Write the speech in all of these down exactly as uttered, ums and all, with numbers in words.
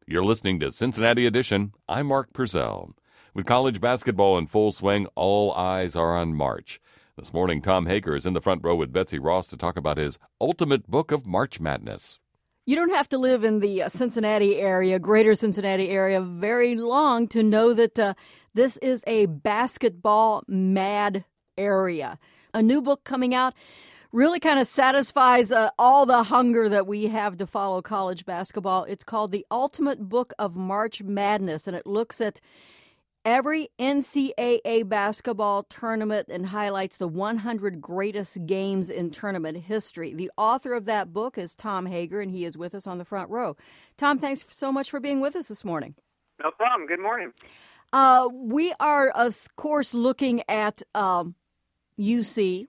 You're listening to Cincinnati Edition. I'm Mark Purcell. With college basketball in full swing, all eyes are on March. This morning, Tom Hager is in the front row with Betsy Ross to talk about his ultimate book of March Madness. You don't have to live in the Cincinnati area, greater Cincinnati area, very long to know that uh, this is a basketball mad area. A new book coming out really kind of satisfies uh, all the hunger that we have to follow college basketball. It's called The Ultimate Book of March Madness, and it looks at every N C double A basketball tournament and highlights the one hundred greatest games in tournament history. The author of that book is Tom Hager, and he is with us on the front row. Tom, thanks so much for being with us this morning. No problem. Good morning. Uh, we are, of course, looking at um, U C.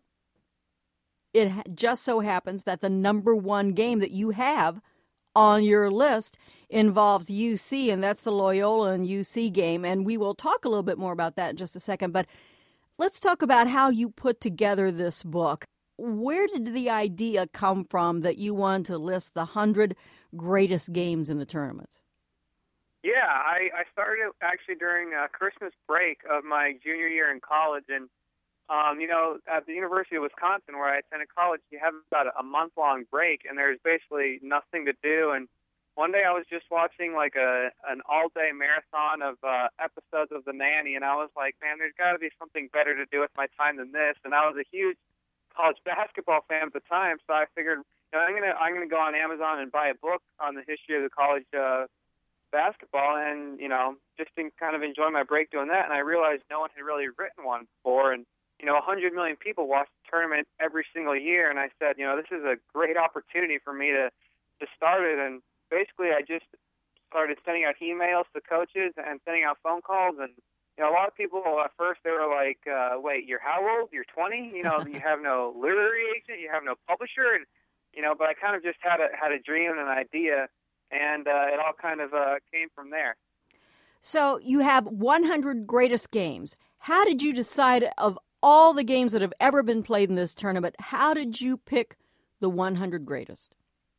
It just so happens that the number one game that you have on your list involves U C, and that's the Loyola and U C game. And we will talk a little bit more about that in just a second. But let's talk about how you put together this book. Where did the idea come from that you wanted to list the one hundred greatest games in the tournament? Yeah, I, I started actually during uh, Christmas break of my junior year in college. And Um, you know, at the University of Wisconsin, where I attended college, you have about a month-long break, and there's basically nothing to do. And one day I was just watching like a an all-day marathon of uh, episodes of The Nanny, and I was like, man, there's got to be something better to do with my time than this. And I was a huge college basketball fan at the time, so I figured, you know, I'm gonna I'm gonna go on Amazon and buy a book on the history of the college uh, basketball, and you know, just to kind of enjoy my break doing that. And I realized no one had really written one before, and you know, one hundred million people watch the tournament every single year, and I said, you know, this is a great opportunity for me to, to start it. And basically, I just started sending out emails to coaches and sending out phone calls. And, you know, a lot of people at first, they were like, uh, wait, you're how old? You're twenty? You know, you have no literary agent, you have no publisher. And, you know, but I kind of just had a, had a dream and an idea, and uh, it all kind of uh, came from there. So you have one hundred greatest games. How did you decide of all the games that have ever been played in this tournament, how did you pick the one hundred greatest?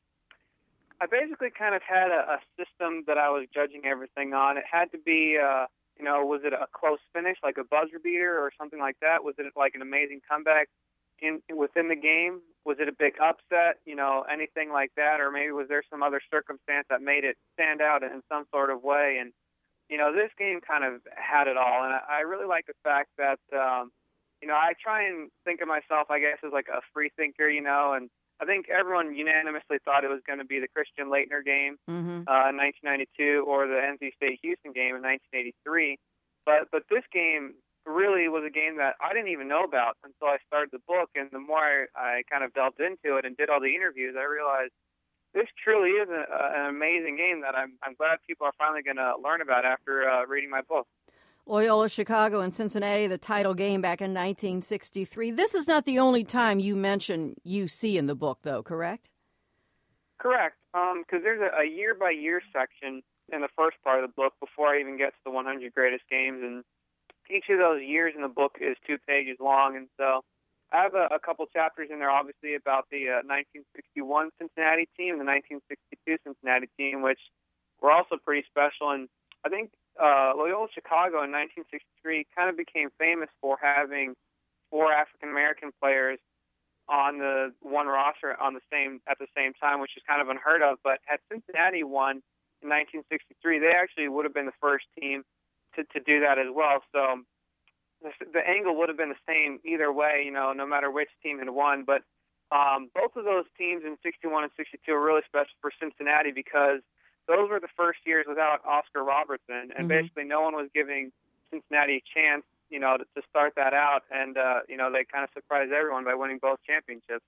I basically kind of had a, a system that I was judging everything on. It had to be, uh, you know, was it a close finish, like a buzzer beater or something like that? Was it like an amazing comeback in within the game? Was it a big upset, you know, anything like that? Or maybe was there some other circumstance that made it stand out in some sort of way? And, you know, this game kind of had it all. And I, I really like the fact that, um, you know, I try and think of myself, I guess, as like a free thinker, you know, and I think everyone unanimously thought it was going to be the Christian Laettner game mm-hmm. uh, in nineteen ninety-two or the N C State Houston game in nineteen eighty-three. But but this game really was a game that I didn't even know about until I started the book. And the more I, I kind of delved into it and did all the interviews, I realized this truly is a, a, an amazing game that I'm, I'm glad people are finally going to learn about after uh, reading my book. Loyola Chicago and Cincinnati, the title game back in nineteen sixty-three. This is not the only time you mention U C in the book, though, correct? Correct, because um, there's a, a year-by-year section in the first part of the book before I even get to the one hundred greatest games, and each of those years in the book is two pages long, and so I have a, a couple chapters in there, obviously, about the uh, nineteen sixty-one Cincinnati team and the nineteen sixty-two Cincinnati team, which were also pretty special, and I think Uh, Loyola Chicago in nineteen sixty-three kind of became famous for having four African-American players on the one roster on the same at the same time, which is kind of unheard of. But had Cincinnati won in nineteen sixty-three, they actually would have been the first team to, to do that as well. So the, the angle would have been the same either way, you know, no matter which team had won. But um, both of those teams in sixty-one and sixty-two are really special for Cincinnati because those were the first years without Oscar Robertson, and mm-hmm. basically no one was giving Cincinnati a chance, you know, to, to start that out. And, uh, you know, they kind of surprised everyone by winning both championships.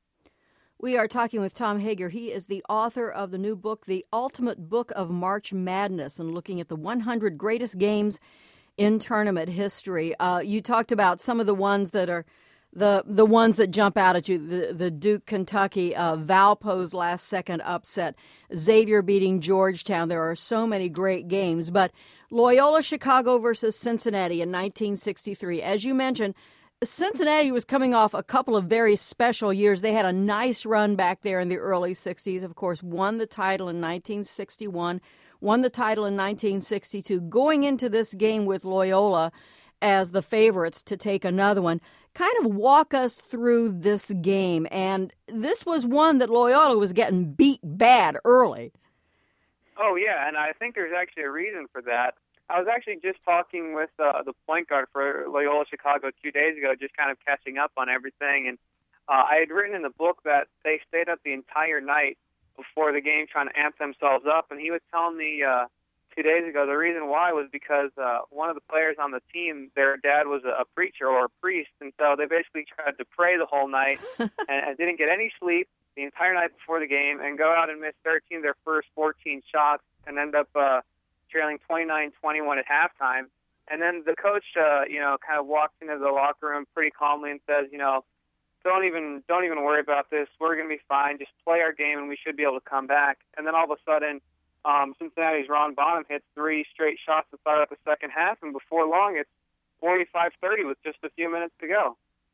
We are talking with Tom Hager. He is the author of the new book, The Ultimate Book of March Madness, and looking at the one hundred greatest games in tournament history. Uh, you talked about some of the ones that are The the ones that jump out at you, the, the Duke, Kentucky, uh, Valpo's last-second upset, Xavier beating Georgetown. There are so many great games. But Loyola Chicago versus Cincinnati in nineteen sixty-three. As you mentioned, Cincinnati was coming off a couple of very special years. They had a nice run back there in the early sixties, of course, won the title in nineteen sixty-one, won the title in nineteen sixty-two, going into this game with Loyola as the favorites to take another one. Kind of walk us through this game. And this was one that Loyola was getting beat bad early. Oh, yeah, and I think there's actually a reason for that. I was actually just talking with uh, the point guard for Loyola Chicago two days ago, just kind of catching up on everything. And uh, I had written in the book that they stayed up the entire night before the game trying to amp themselves up. And he was telling me uh, two days ago the reason why was because uh, one of the players on the team, their dad was a, a preacher or a priest. And so they basically tried to pray the whole night and, and didn't get any sleep the entire night before the game and go out and miss thirteen of their first fourteen shots and end up uh, trailing twenty-nine twenty-one at halftime. And then the coach, uh, you know, kind of walks into the locker room pretty calmly and says, you know, don't even don't even worry about this. We're going to be fine. Just play our game and we should be able to come back. And then all of a sudden, um, Cincinnati's Ron Bonham hits three straight shots to start up the second half, and before long it's forty-five thirty with just a few minutes to go.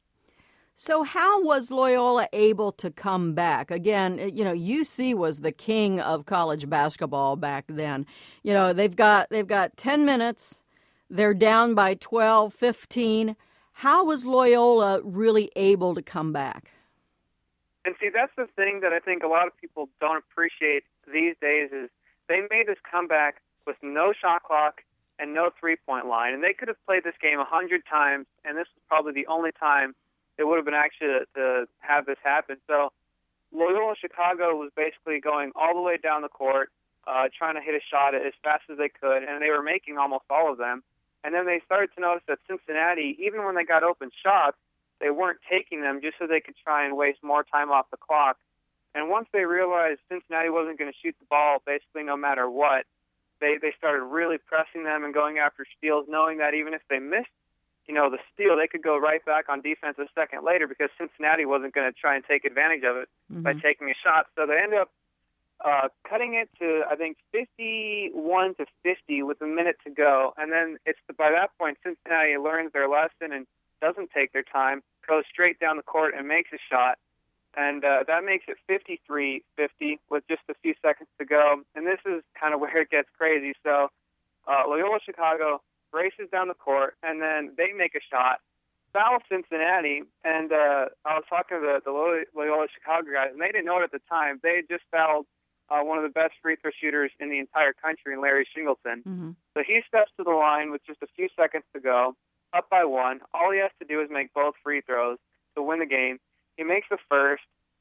So how was Loyola able to come back? Again, you know, U C was the king of college basketball back then. You know, they've got they've got ten minutes. They're down by twelve, fifteen. How was Loyola really able to come back? And see, that's the thing that I think a lot of people don't appreciate these days is they made this comeback with no shot clock and no three-point line. And they could have played this game a hundred times, and this was probably the only time it would have been actually to, to have this happen. So Loyola Chicago was basically going all the way down the court, uh, trying to hit a shot as fast as they could, and they were making almost all of them. And then they started to notice that Cincinnati, even when they got open shots, they weren't taking them just so they could try and waste more time off the clock. And once they realized Cincinnati wasn't going to shoot the ball basically no matter what, they, they started really pressing them and going after steals, knowing that even if they missed you know, the steal, they could go right back on defense a second later because Cincinnati wasn't going to try and take advantage of it mm-hmm. by taking a shot. So they ended up uh, cutting it to, I think, fifty-one to fifty with a minute to go. And then it's by that point, Cincinnati learns their lesson and doesn't take their time, goes straight down the court and makes a shot. And uh, that makes it fifty-three fifty with just a few seconds to go. And this is kind of where it gets crazy. So uh, Loyola Chicago races down the court, and then they make a shot, foul Cincinnati, and uh, I was talking to the, the Loyola Chicago guys, and they didn't know it at the time. They had just fouled uh, one of the best free throw shooters in the entire country, in Larry Singleton. Mm-hmm. So he steps to the line with just a few seconds to go, up by one. All he has to do is make both free throws to win the game. He makes the first.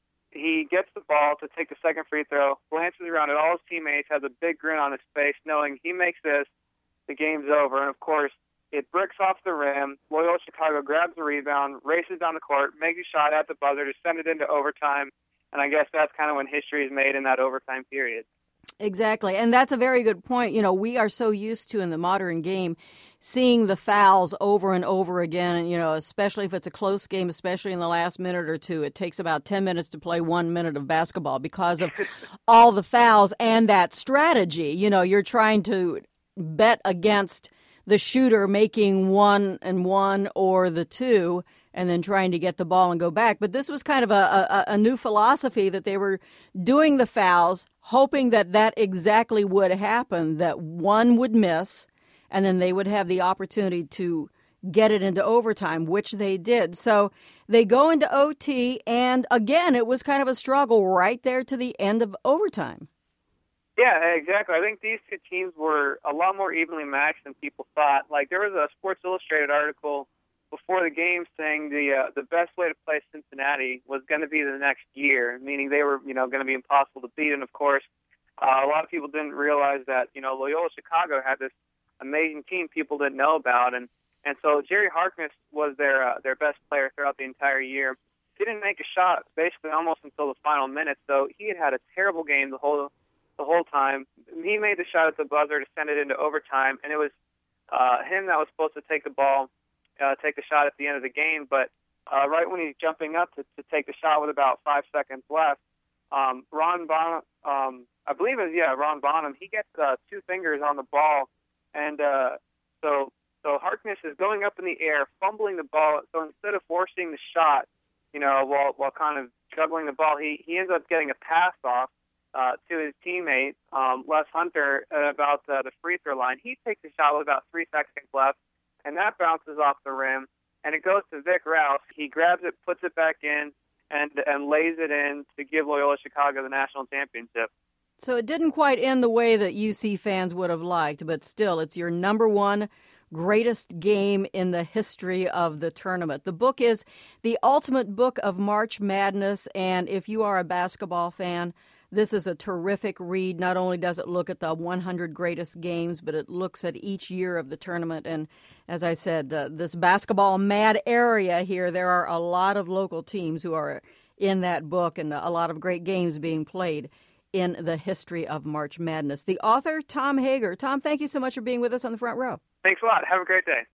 He gets the ball to take the second free throw, glances around at all his teammates, has a big grin on his face, knowing he makes this, the game's over. And, of course, it bricks off the rim. Loyola Chicago grabs the rebound, races down the court, makes a shot at the buzzer to send it into overtime. And I guess that's kind of when history is made in that overtime period. Exactly. And that's a very good point. You know, we are so used to in the modern game seeing the fouls over and over again, and, you know, especially if it's a close game, especially in the last minute or two. It takes about ten minutes to play one minute of basketball because of all the fouls and that strategy. You know, you're trying to bet against the shooter making one and one or the two and then trying to get the ball and go back. But this was kind of a, a, a new philosophy that they were doing the fouls, hoping that that exactly would happen, that one would miss, and then they would have the opportunity to get it into overtime, which they did. So they go into O T, and again, it was kind of a struggle right there to the end of overtime. Yeah, exactly. I think these two teams were a lot more evenly matched than people thought. Like, there was a Sports Illustrated article before the game saying the uh, the best way to play Cincinnati was going to be the next year, meaning they were, you know, going to be impossible to beat. And, of course, uh, a lot of people didn't realize that, you know, Loyola Chicago had this amazing team people didn't know about. And, and so Jerry Harkness was their uh, their best player throughout the entire year. Didn't make a shot basically almost until the final minute, so he had had a terrible game the whole the whole time. He made the shot at the buzzer to send it into overtime, and it was uh, him that was supposed to take the ball, uh, take the shot at the end of the game. But uh, right when he's jumping up to, to take the shot with about five seconds left, um, Ron Bonham, um, I believe it was, yeah, Ron Bonham, he gets uh, two fingers on the ball, and uh, so so Harkness is going up in the air, fumbling the ball. So instead of forcing the shot, you know, while while kind of juggling the ball, he, he ends up getting a pass off uh, to his teammate, um, Les Hunter, at about uh, the free throw line. He takes a shot with about three seconds left, and that bounces off the rim, and it goes to Vic Rouse. He grabs it, puts it back in, and and lays it in to give Loyola Chicago the national championship. So it didn't quite end the way that U C fans would have liked, but still, it's your number one greatest game in the history of the tournament. The book is The Ultimate Book of March Madness, and if you are a basketball fan, this is a terrific read. Not only does it look at the one hundred greatest games, but it looks at each year of the tournament. And as I said, uh, this basketball mad area here, there are a lot of local teams who are in that book and a lot of great games being played in the history of March Madness. The author, Tom Hager. Tom, thank you so much for being with us on the front row. Thanks a lot. Have a great day.